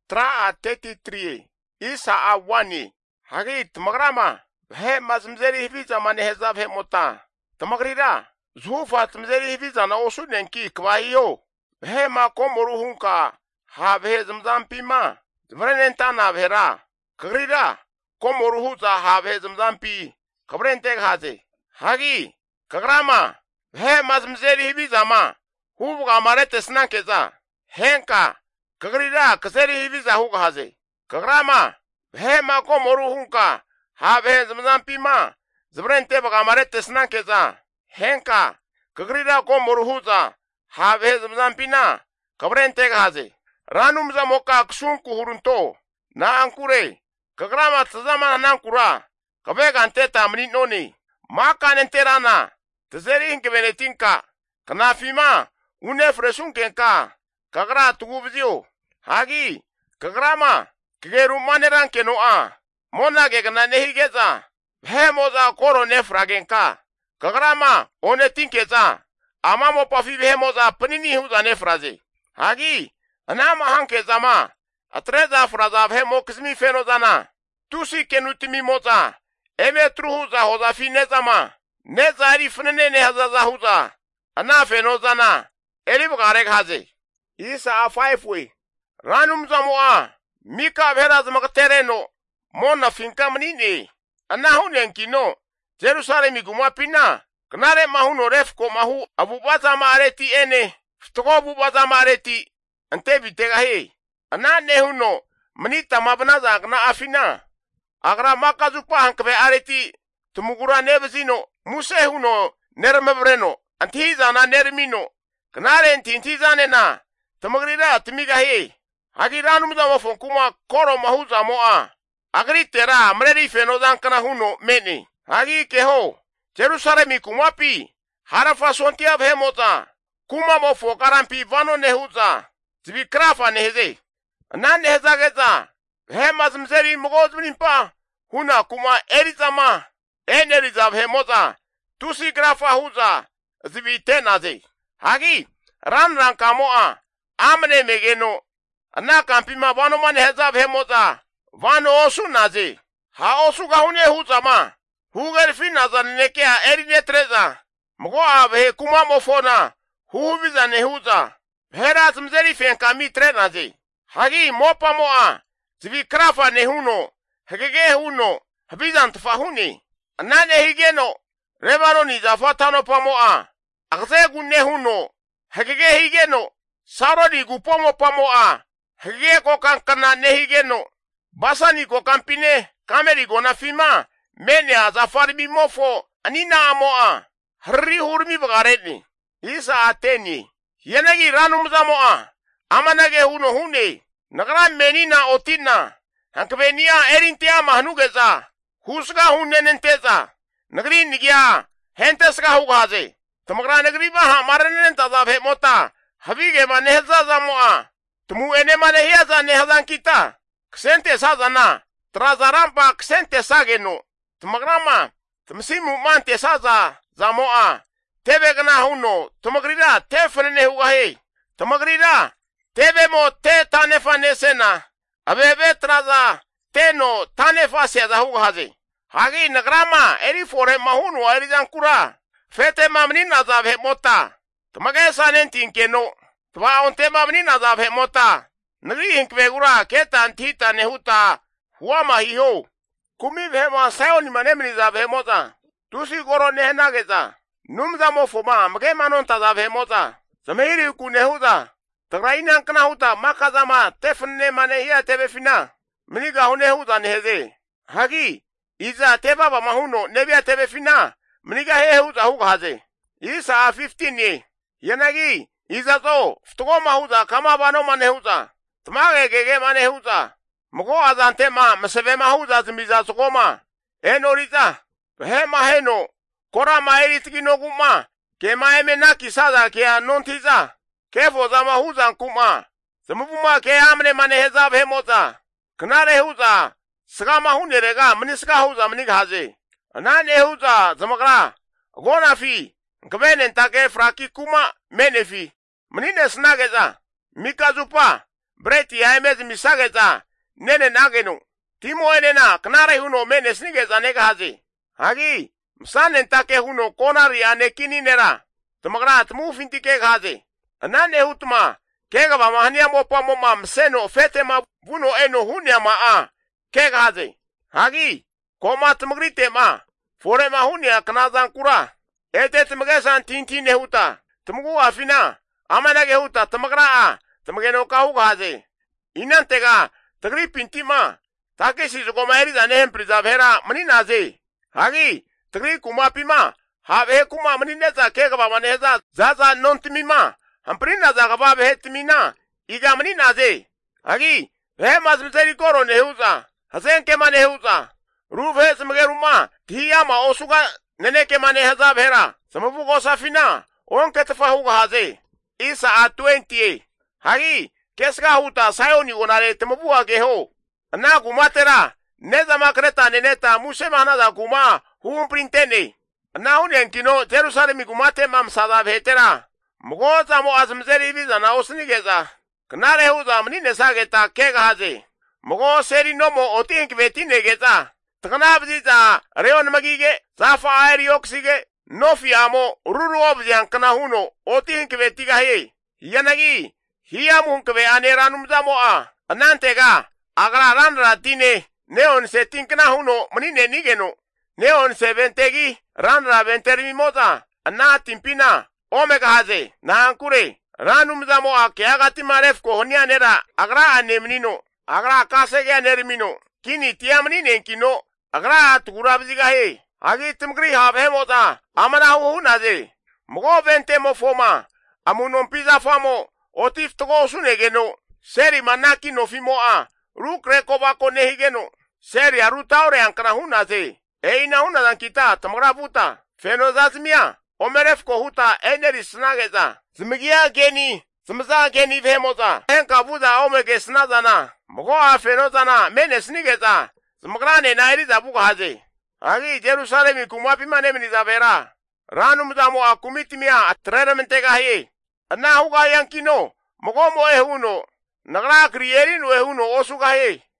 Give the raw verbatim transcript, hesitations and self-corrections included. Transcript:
Tra a thirty-three. Isa a wani. Hagi tmagrama. He mazmzeri hiviza manehezab he mota. Tmagrira. Zufa tmzeri hiviza na osu nenki kwa hiyo. He ma komoru hunka. Ha he zamzampi ma. Vrenen tana vera. Kagrira. Komoru huza ha he zamzampi. Kabrente haze. Hagi. Kagrama. He mazmzeri hiviza ma. Hubuga marete snankeza. Henka. Kagrira kaseri hiviza huga haze. Kagrama. He ma komoru hunka. Ha he zamzampi ma. Zbrente baga marete snankeza. Henka. Kagrira komoru huza. Ha he zamzampi na. Kabrente haze. Ranum zamoka ksunku hurunto. Na ankure. Kagrama tazama na ankura. Kabega anteta mninoni. Maka nenterana. Tazeri hinke venetinka. Kanafima. Une fresunkenka. Kagra tugubzio. Hagi. Kagrama. Kageru maneran kenoa. Mona gegana nehigeza. Hemoza koro nefragenka. Kagrama. One tinkeza. Amamo pafi hemoza panini huza nefraze. Hagi. Anama hanke zama. Atreza fraza hemo kismi fenozana. Tusi kenutimi moza. Eme truhuza hoza finezama. Nezari fnene nehazaza huza. Ana fenozana. Elib garek haze. Isa a five way. Ranum zamoa. Mika vera zamakatereno. Mona finka manine. Ana hunenkino. Jerusalem iguma pina. Knare mahuno refko mahu. Abubaza mareti ene. Ftoko abubaza mareti. Ante bitega he. Ana nehuno. Manita mabnaza gna afina. Agra makazupa hankve areti. Tumugura nebzino. Muse huno. Nermebreno. Antiza na nermino. Knare intintizane na. Tamagrira timiga he. Hagiranu mdamo fonkuma koro mahuza moa. Agri tera mreri fenozan kana huno meni. Hagi keho. Jerusalemi kumapi. Harafa sontia vhemota. Kuma mo fokarampi vano nehuza. Zibikrafa neheze. Na neheza geza. Vhemaz mzeri mgozmimpa. Huna kuma erizama. Eneriza vhemota. Tusi grafa huza. Zibitenaze. Hagi. Ran ran kamoa. Amne megeno. Na kampima vano maneheza vhemota. Vano osu naze. Ha osu gahune huza ma. Huger finaza nekea erine treza. Mgo abhe kuma mofona. Huviza nehuza. Heraz mzeri fenkami trenaze. Hagi mopa moa. Zivi krafa nehuno. Hegege huno. Habizan tfahuni. Nane higeno. Rebano ni zafatano pa moa. Akzegu nehuno. Hegege higeno. Sarodi gupomo pa moa. Hegege ko kankana nehigeno. Basani ko kampine. Kameri go na fima. Mene a zafari bimofo. Anina amoa. Hri hurmi bagareni. Isa ateni. Yenagi ranum zamoa. Amanage huno hune. Nagra menina otina. Hankvenia erintia mahnugeza. Husga hunne nenteza. Nagri nigia. Hentesga hugaze. Tamagra nagri baha maranenta zabhe mota. Havige manehza zamoa. Tumu ene manehza nehzan kita. Ksente sazana. Trazarampa ksente sageno. Tumagrama. Tumsimu mante saza zamoa. Tebe gana huno. Tumagrida te frene hugahe. Tumagrida. Tebe mo te tanefa nesena. Abebe traza. Teno tanefa seza hugahaze. Hagi nagrama. Eri fore mahuno eri zankura. Fete mamnina zabhe mota. Tumagesa nentinkeno. Twa onte mamnina zabhe mota. Nagri hinkvegura keta antita nehuta. Huama hiho. Kumi vema sayo ni manemni zabhe mota. Tusi goro nehenageza. Numza mofoma. Mge manonta zabhe mota. Zamehiri kunehuza. Tagraina nkana huta. Makazama. Tefne manehia tebe fina. Mniga hunehuza neheze. Hagi. Iza teba ba mahuno. Nebia tebe fina. Mniga hehuza hugahaze. Isa fifteen ye. Yanagi. Iza zo. Ftugo mahuza. Kama bano manehuza. Tmage gege manehuza. Mgo azante ma. Mseve mahuza zimiza sukoma. Eno riza. Hema heno. Kora maeri no guma. Ke maeme na kisaza ke anontiza. Ke foza mahuza kuma. Semubuma ke amne maneheza vhemoza. Knare huza. Sga mahunirega. Mniska huza mnigaze. Nane huza. Zamagra. Gona fi. Nkvene ntake fraki kuma. Menefi. Mnine snageza. Mikazupa. breti ya emez misageza nene nagenu timo enena knare huno mene snigeza nega haze hagi msanen take huno konari ane kini nera tamagra tmu finti ke haze anane hutma kega ba mahania mo pa mo mam seno fete ma vuno eno hunya ma a kega haze hagi koma tmagrite ma fore ma hunya knazan kura ete tmgesan tinti ne huta tmgu afina amana ge huta tmagra a tmgeno ka hu haze inantega tagri pinti ma take si ko mairi dane hem prizavera mani naze hagi tagri kuma pima have kuma mani neza kega ba maneza zaza non timima amprina za gaba be timina iga mani naze hagi he mazmteri koro ne huza hazen ke mane huza ruve smgeruma tiyama osuga nene ke mane haza bhera samabu go safina on ke tfahu haze isa a twenty hagi kesga huta sayoni gonare tmabu age ho na gumatera neza makreta neneta musemana da guma hum printene na unen kino Jerusalem gumate mam sada vetera mgoza mo azmzeri biza na osnigeza knare huza mnine sageta kega haze mgo seri nomo otink vetine geza tkanabziza reon magige zafa aeri oksige nofiamo ruru obzian kana huno otink vetiga he yanagi hiamun kve aneranum zamoa anantega agra ranra tine neon se tinkna huno mnine nigeno neon se ventegi ranra venteri mota anna timpina omega haze na ankure ranum zamoa ke agati maref ko honia nera agra anemnino agra kasege anermino kini tiamnine kino agra turabziga he agi timgri have mota amana hu naze mgo vente mo foma amunon pizza famo otif togo sunegeno seri manaki no fimoa rukre koba konehigeno seri arutaure ankana hunaze eina hunadan kita tamagra puta fenozazmia omeref ko huta eneri snageza zmigia geni zmza geni vemoza enka buza omege snazana mgo a fenozana mene snigeza zmagrane nairi zabuga haze agi Jerusalem kumapi mane minizavera ranum damo akumitimia atrenamentega he na huga yankino mgo mo ehuno nagra krieri no ehuno osuga he